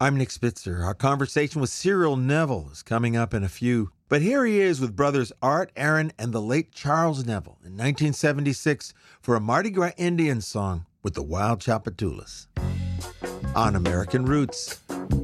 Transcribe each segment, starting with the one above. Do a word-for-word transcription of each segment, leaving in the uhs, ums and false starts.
I'm Nick Spitzer. Our conversation with Cyril Neville is coming up in a few. But here he is with brothers Art, Aaron, and the late Charles Neville in nineteen seventy-six for a Mardi Gras Indian song with the Wild Tchoupitoulas on American Roots.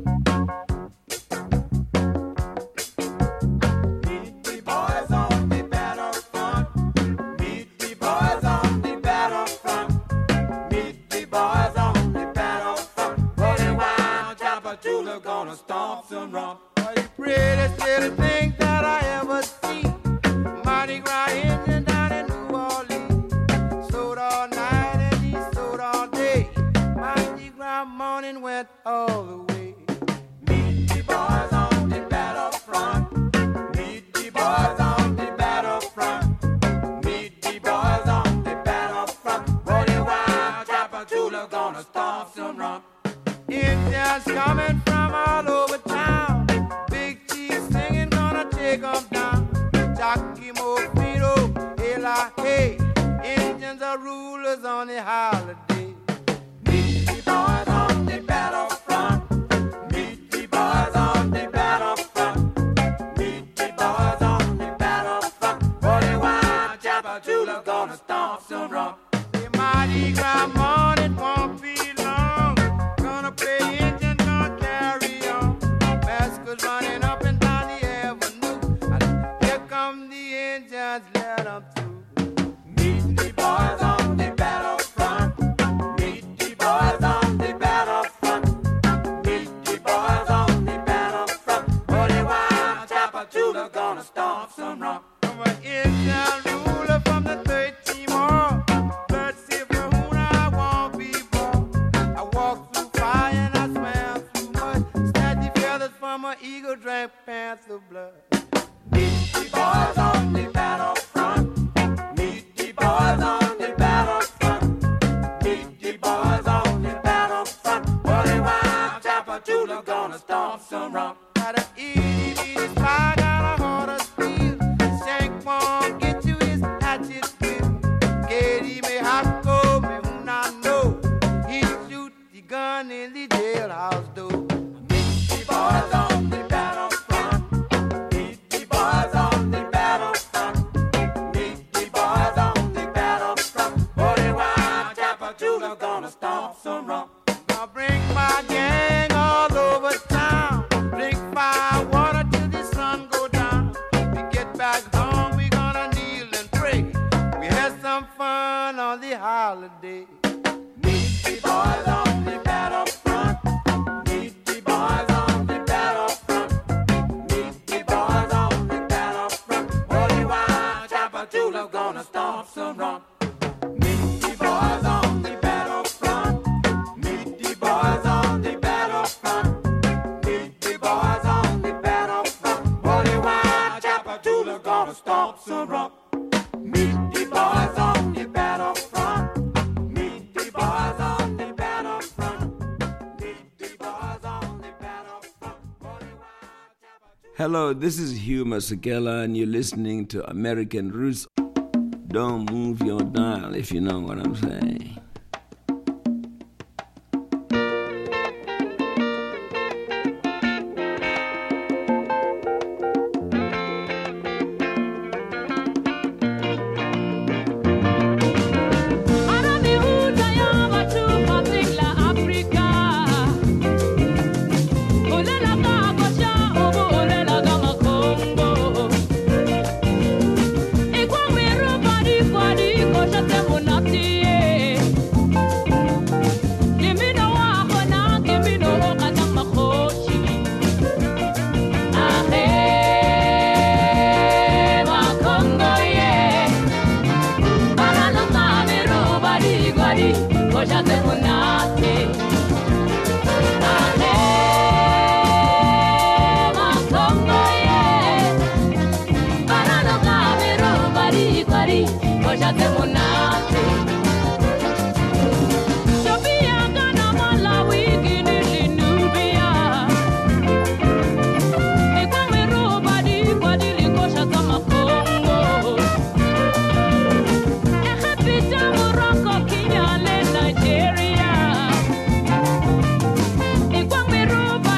Hello, this is Hugh Masekela, and you're listening to American Roots. Don't move your dial, if you know what I'm saying. Nigeria, Ikwang Miruba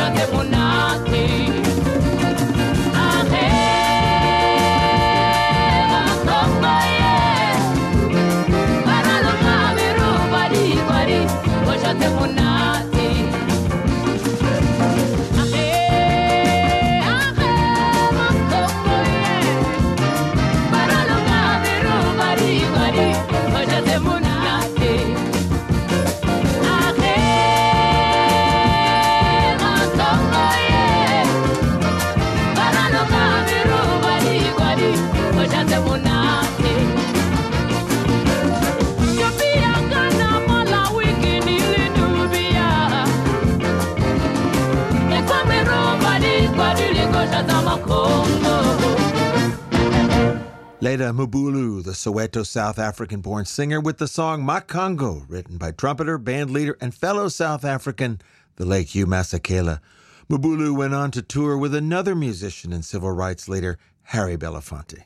Leda Mbulu, the Soweto South African-born singer, with the song Makango, written by trumpeter, band leader, and fellow South African, the late Hugh Masekela. Mbulu went on to tour with another musician and civil rights leader, Harry Belafonte.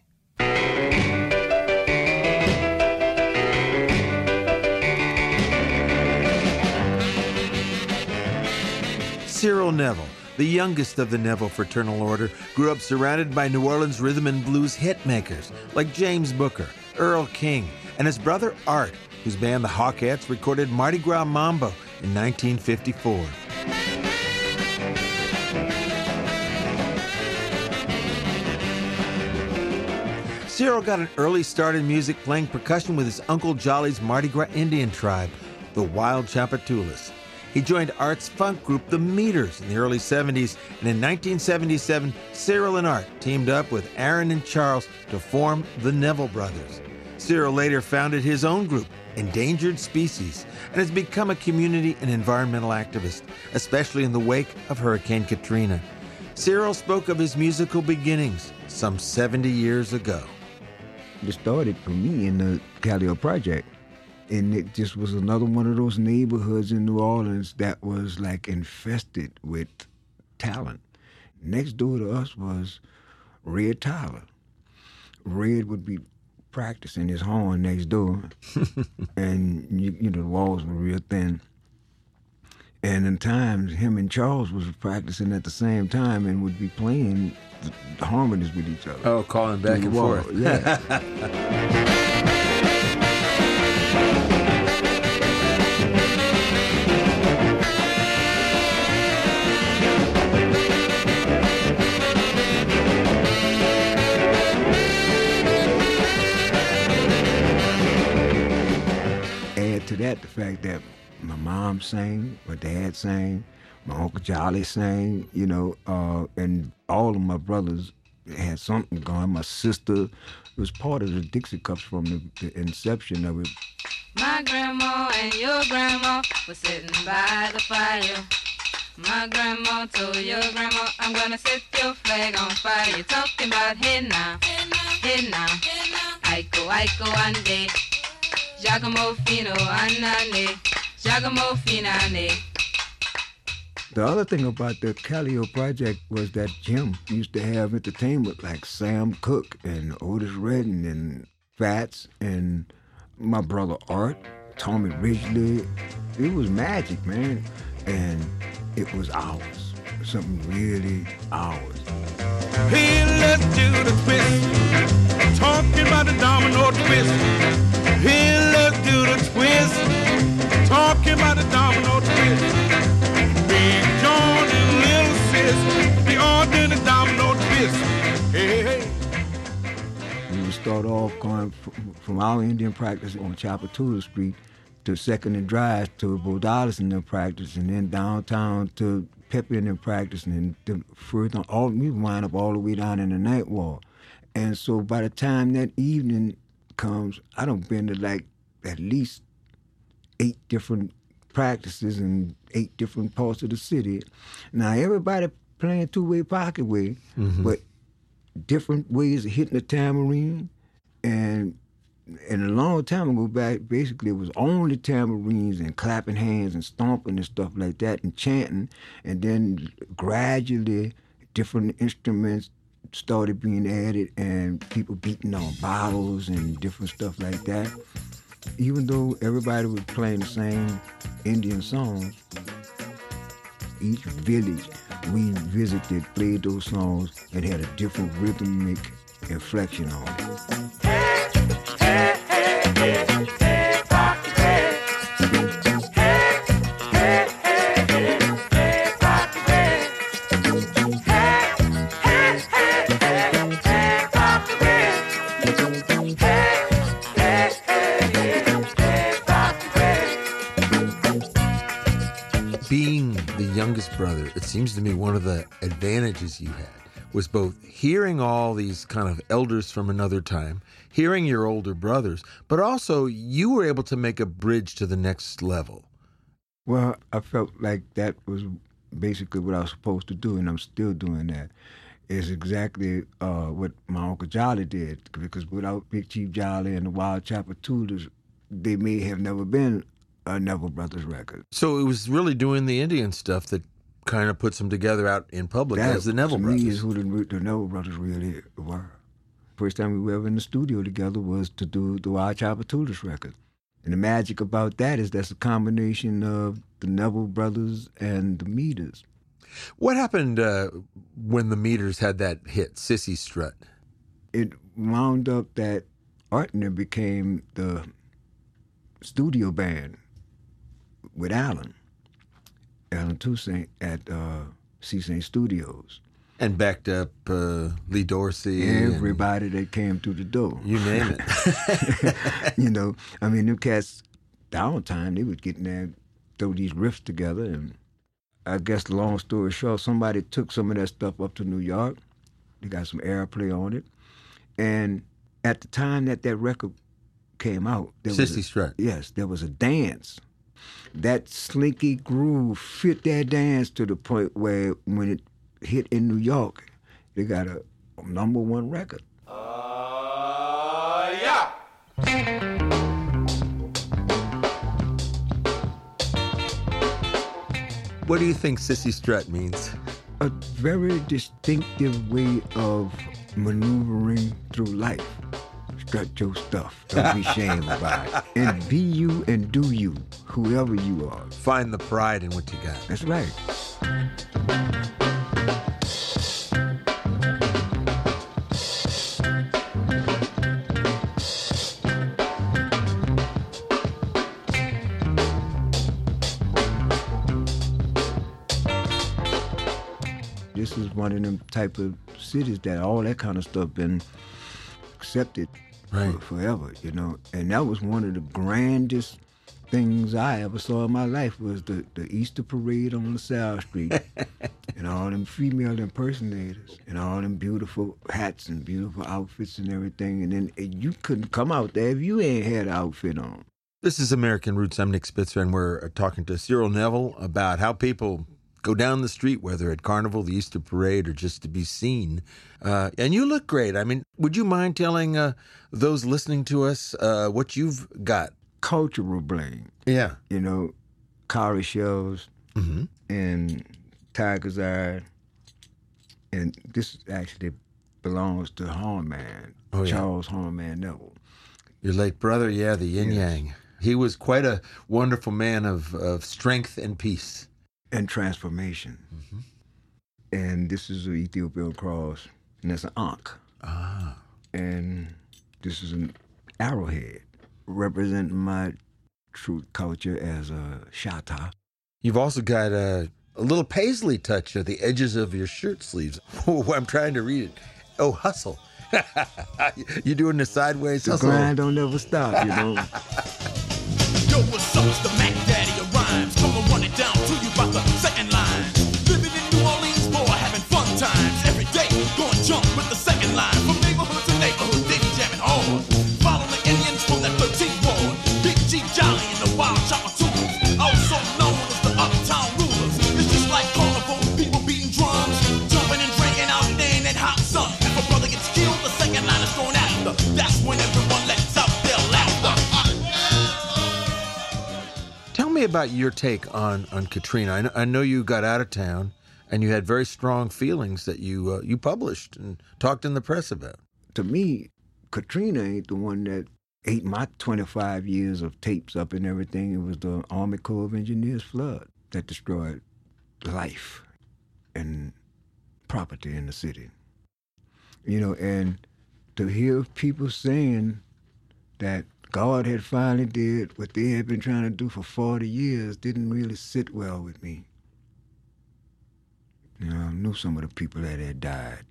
Cyril Neville, the youngest of the Neville fraternal order, grew up surrounded by New Orleans rhythm and blues hitmakers like James Booker, Earl King, and his brother Art, whose band the Hawkettes recorded Mardi Gras Mambo in nineteen fifty-four. Cyril got an early start in music playing percussion with his Uncle Jolly's Mardi Gras Indian tribe, the Wild Champatulas. He joined Art's funk group, The Meters, in the early seventies, and in nineteen seventy-seven, Cyril and Art teamed up with Aaron and Charles to form the Neville Brothers. Cyril later founded his own group, Endangered Species, and has become a community and environmental activist, especially in the wake of Hurricane Katrina. Cyril spoke of his musical beginnings some seventy years ago. It started for me in the Calio Project. And it just was another one of those neighborhoods in New Orleans that was like infested with talent. Next door to us was Red Tyler. Red would be practicing his horn next door, and you, you know the walls were real thin. And in times, him and Charles was practicing at the same time and would be playing the, the harmonies with each other. Oh, calling back and wall. forth. Yeah. To that, the fact that my mom sang, my dad sang, my Uncle Jolly sang, you know, uh, and all of my brothers had something going. My sister was part of the Dixie Cups from the, the inception of it. My grandma and your grandma were sitting by the fire. My grandma told your grandma, I'm gonna set your flag on fire. You're talking about hey now, hey now, Aiko, Aiko, Ande. Giacomo Fino, Anane, Giacomo Finane. The other thing about the Calio Project was that Jim used to have entertainment like Sam Cooke and Otis Redding and Fats and my brother Art, Tommy Ridgely. It was magic, man. And it was ours, something really ours. Hey, let's do the twist. Talking about the domino twist. Hey, let's do the twist. Talking about the domino twist. Big John and Little Sis, they all did the domino twist. Hey, hey, hey. We would start off going from, from our Indian practice on Chapatula Street to Second and Drive to Bodalis in their practice, and then downtown to Pepe in their practice, and then further on, all, we wind up all the way down in the night wall. And so by the time that evening comes, I done been to like at least eight different practices in eight different parts of the city. Now everybody playing two-way pocket way, mm-hmm. but different ways of hitting the tambourine. And and a long time ago back, basically it was only tambourines and clapping hands and stomping and stuff like that and chanting. And then gradually different instruments started being added and people beating on bottles and different stuff like that. Even though everybody was playing the same Indian songs, each village we visited played those songs and had a different rhythmic inflection on it. Being the youngest brother, it seems to me one of the advantages you had was both hearing all these kind of elders from another time, hearing your older brothers, but also you were able to make a bridge to the next level. Well, I felt like that was basically what I was supposed to do, and I'm still doing that. Is exactly uh, what my Uncle Jolly did, because without Big Chief Jolly and the Wild Chapel Tudors, they may have never been a Neville Brothers record. So it was really doing the Indian stuff that kind of puts them together out in public That, as the Neville to Brothers. me, is who the, the Neville Brothers really were. First time we were ever in the studio together was to do the Wild Chapel Tudors record. And the magic about that is that's a combination of the Neville Brothers and the Meters. What happened uh, when the Meters had that hit, Sissy Strut? It wound up that Artner became the studio band with Alan, Alan Toussaint at uh, C-Saint Studios. And backed up uh, Lee Dorsey. and Everybody that came through the door. You name it. You know, I mean, them cats, downtime, they would get in there, throw these riffs together, and I guess, long story short, somebody took some of that stuff up to New York. They got some airplay on it. And at the time that that record came out, there was Sissy a, Strut. Yes, there was a dance. That slinky groove fit that dance to the point where when it hit in New York, they got a number one record. Uh, yeah. What do you think Sissy Strut means? A very distinctive way of maneuvering through life. Strut your stuff. Don't be ashamed about it. And be you and do you, whoever you are. Find the pride in what you got. That's right. This is one of them type of cities that all that kind of stuff been accepted Right. for, forever, you know. And that was one of the grandest things I ever saw in my life was the, the Easter parade on LaSalle Street and all them female impersonators and all them beautiful hats and beautiful outfits and everything. And then and you couldn't come out there if you ain't had an outfit on. This is American Roots. I'm Nick Spitzer, and we're talking to Cyril Neville about how people go down the street, whether at Carnival, the Easter Parade, or just to be seen. Uh, and you look great. I mean, would you mind telling uh, those listening to us uh, what you've got? Cultural bling. Yeah. You know, cowrie shells Mm-hmm. and tiger's eye. And this actually belongs to Hornman, Oh, yeah. Charles Hornman Neville. Your late brother, yeah, the yin Yes. yang. He was quite a wonderful man of, of strength and peace. And transformation. Mm-hmm. And this is an Ethiopian cross, and that's an ankh. Ah. And this is an arrowhead, representing my true culture as a Shatta. You've also got a, a little paisley touch at the edges of your shirt sleeves. Oh, I'm trying to read it. Oh, hustle. You're doing the sideways The hustle. grind don't ever stop, you know. Yo, what's up? It's the Mac Daddy of rhymes. Come and run it down to you by the second line. Living in New Orleans, boy, having fun times. Every day, going jump with the second line. From neighborhood to neighborhood, they be jamming hard. Follow the Indians from that thirteenth ward. Big G Jolly and the Wild Chopper Tools. Also known as the Uptown Rulers. It's just like carnival, people beating drums. Jumping and drinking out there in that hot sun. If a brother gets killed, the second line is thrown after. That's when everyone lets out their laughter. Tell me about your take on, on Katrina. I know, I know you got out of town and you had very strong feelings that you uh, you published and talked in the press about. To me, Katrina ain't the one that ate my twenty-five years of tapes up and everything. It was the Army Corps of Engineers flood that destroyed life and property in the city. You know, and to hear people saying that God had finally did what they had been trying to do for forty years didn't really sit well with me. You know, I knew some of the people that had died.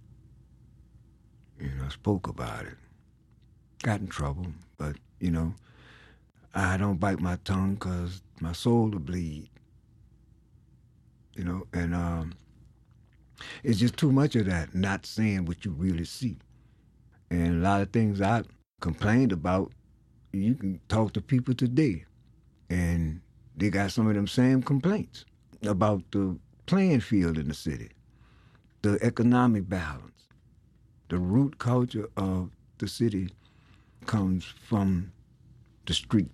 You know, spoke about it. Got in trouble, but, you know, I don't bite my tongue because my soul will bleed. You know, and um, it's just too much of that, not saying what you really see. And a lot of things I complained about, you can talk to people today, and they got some of them same complaints about the playing field in the city, the economic balance. The root culture of the city comes from the street.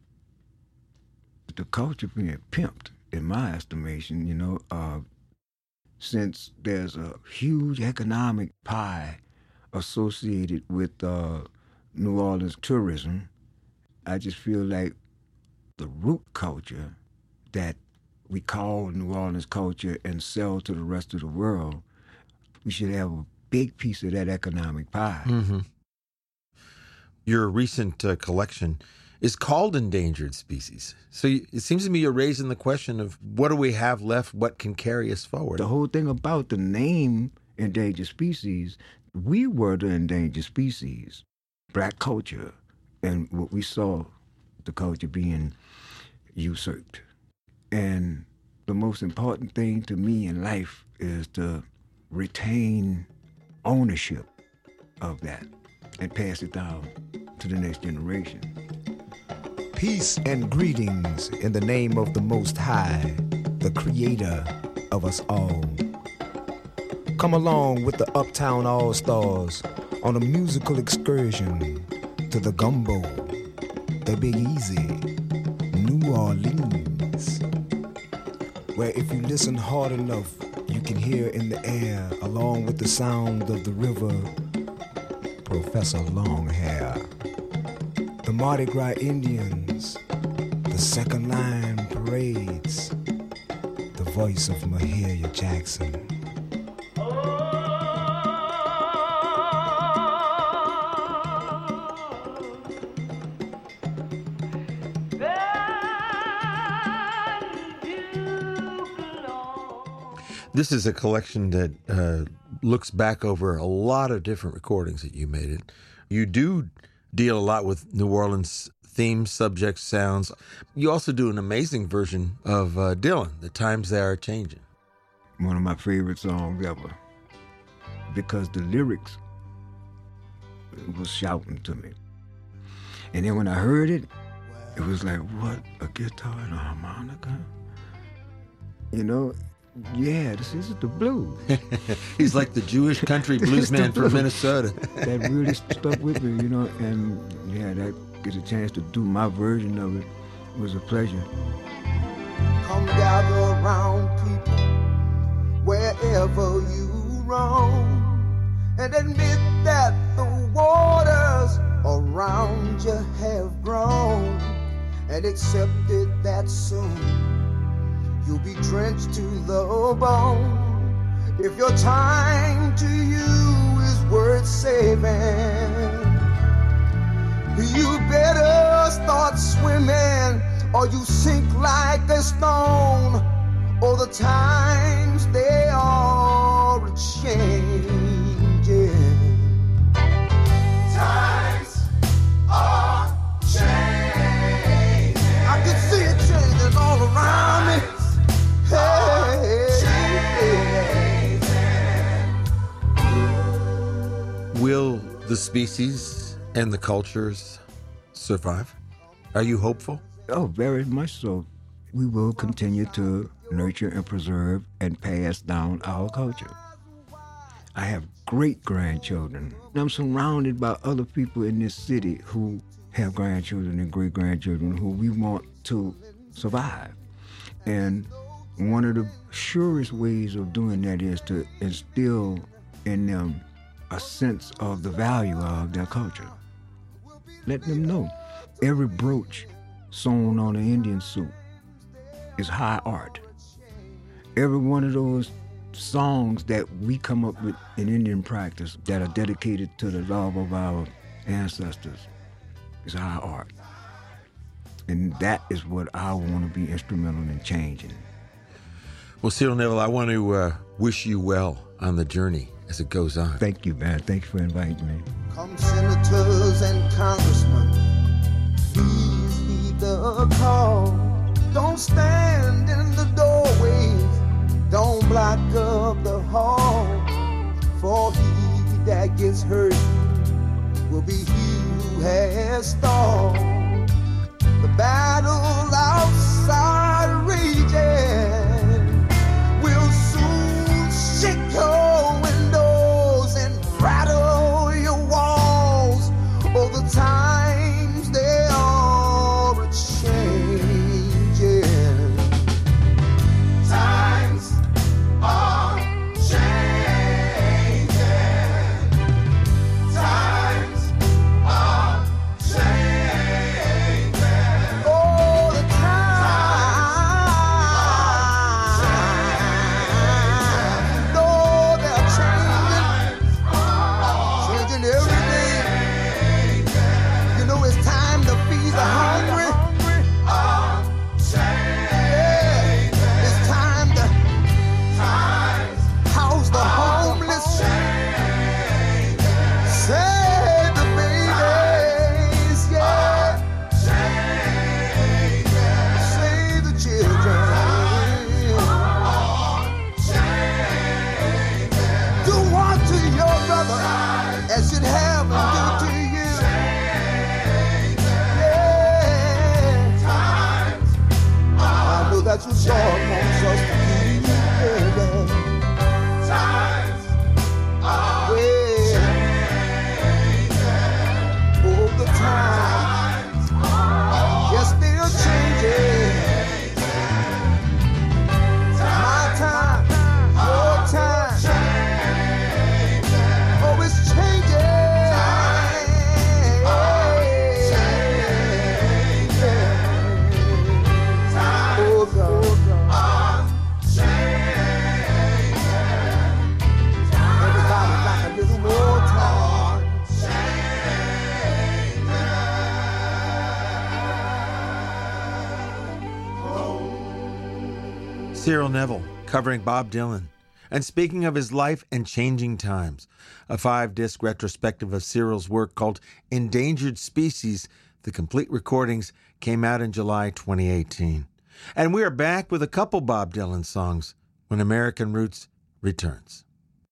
The culture being pimped, in my estimation, you know, uh, since there's a huge economic pie associated with uh, New Orleans tourism, I just feel like the root culture that we call New Orleans culture and sell to the rest of the world, we should have a big piece of that economic pie. Mm-hmm. Your recent uh, collection is called Endangered Species. So you, it seems to me you're raising the question of what do we have left, what can carry us forward? The whole thing about the name Endangered Species, we were the endangered species, black culture, and what we saw the culture being usurped. And the most important thing to me in life is to retain ownership of that and pass it down to the next generation. Peace and greetings in the name of the Most High, the creator of us all. Come along with the Uptown All-Stars on a musical excursion to the Gumbo, the Big Easy, New Orleans, where if you listen hard enough, you can hear in the air, along with the sound of the river, Professor Longhair. The Mardi Gras Indians, the second line parades, the voice of Mahalia Jackson. This is a collection that uh, looks back over a lot of different recordings that you made. It. You do deal a lot with New Orleans themes, subjects, sounds. You also do an amazing version of uh, Dylan, The Times They Are Changing. One of my favorite songs ever, because the lyrics was shouting to me. And then when I heard it, it was like, what, a guitar and a harmonica? You know, yeah, this is the blues. He's like the Jewish country blues man from Minnesota. That really stuck with me, you know, and yeah, that get a chance to do my version of it was a pleasure. Come gather around, people, wherever you roam, and admit that the waters around you have grown, and accepted that soon you'll be drenched to the bone. If your time to you is worth saving, you better start swimming, or you sink like a stone. All the times they are changing. Times are changing. I can see it changing all around me. Will the species and the cultures survive? Are you hopeful? Oh, very much so. We will continue to nurture and preserve and pass down our culture. I have great grandchildren. I'm surrounded by other people in this city who have grandchildren and great grandchildren who we want to survive. And one of the surest ways of doing that is to instill in them a sense of the value of their culture. Let them know every brooch sewn on an Indian suit is high art. every one of those songs that we come up with in Indian practice that are dedicated to the love of our ancestors is our art. And that is what I want to be instrumental in changing. Well, Cyril Neville, I want to uh, wish you well on the journey as it goes on. Thank you, man. Thank you for inviting me. Come senators and congressmen, please heed the call. Don't stand in the doorways, don't block up the hall. For he that gets hurt will be he who has stalled. The battle outside raging will soon shake your windows and rattle your walls. All the times they are a-changing. Times are changing. Times are changing. All the time. No, they're changing. Changing every day. You know it's time to feed the hungry. Yeah, it's time to house the homeless. Save the babies, yeah. Save the children. Do unto your brother as you'd have him do to you. Yeah. I know that's what God wants us to do. Yeah. Yeah. All the time. Yes, they're changing. My time, your time. Oh, it's changing. Oh, God. Everybody like a little more time. Cyril Neville covering Bob Dylan. And speaking of his life and changing times, a five-disc retrospective of Cyril's work called Endangered Species, the complete recordings, came out in July twenty eighteen. And we are back with a couple Bob Dylan songs when American Roots returns.